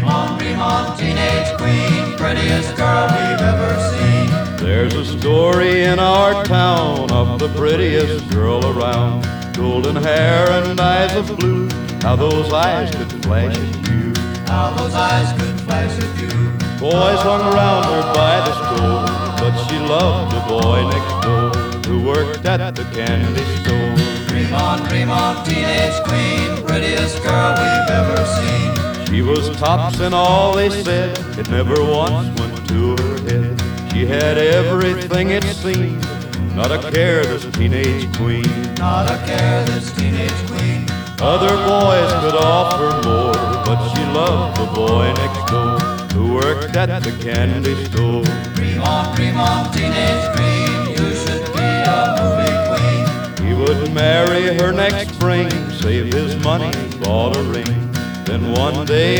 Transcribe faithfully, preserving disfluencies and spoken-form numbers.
Dream on, dream on, teenage queen, prettiest girl we've ever seen. There's a story in our town of the prettiest girl around. Golden hair and eyes of blue, how those eyes could flash at you. How those eyes could flash at you. Boys hung around her by the store, but she loved the boy next door who worked at the candy store. Dream on, dream on, teenage queen, prettiest girl we've ever seen. She was tops in all they said, it never once went to her head. She had everything it seemed, not a care, this teenage queen. Not a care, this teenage queen. Other boys could offer more, but she loved the boy next door who worked at the candy store. Dream on, dream on, teenage dream, you should be a movie queen. He would marry her next spring, save his money, bought a ring. Then one day